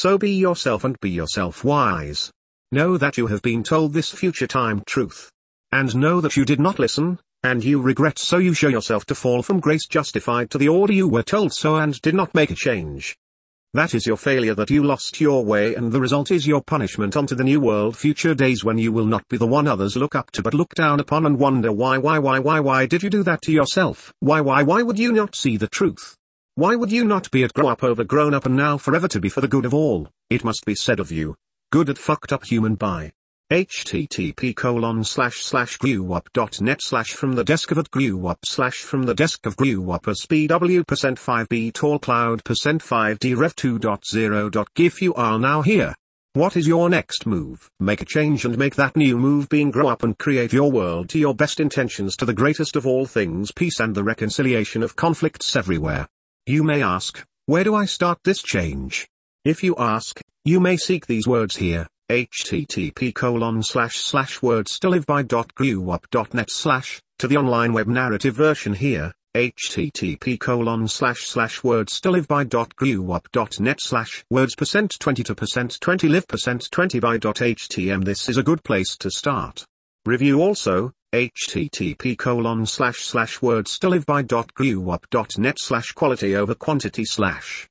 So be yourself and be yourself wise. Know that you have been told this future time truth. And know that you did not listen, and you regret, so you show yourself to fall from grace justified to the order you were told so and did not make a change. That is your failure, that you lost your way, and the result is your punishment onto the new world, future days when you will not be the one others look up to but look down upon and wonder why did you do that to yourself? Why would you not see the truth? Why would you not be at grow up over grown up and now forever to be for the good of all? It must be said of you. Good at fucked up human by http://grewup.net/ from the desk of at grewup/ from the desk of grewup as pw%5b tall cloud %5d rev 2.0. If you are now here, what is your next move? Make a change and make that new move being grow up and create your world to your best intentions, to the greatest of all things, peace and the reconciliation of conflicts everywhere. You may ask, where do I start this change? If you ask, you may seek these words here. http://wordstoliveby.grewup.net/ to the online web narrative version here, http://wordstoliveby.grewup.net/ words %20 to %20 live %20 by.htm. This is a good place to start. Review also, http://wordstoliveby.grewup.net/ quality over quantity /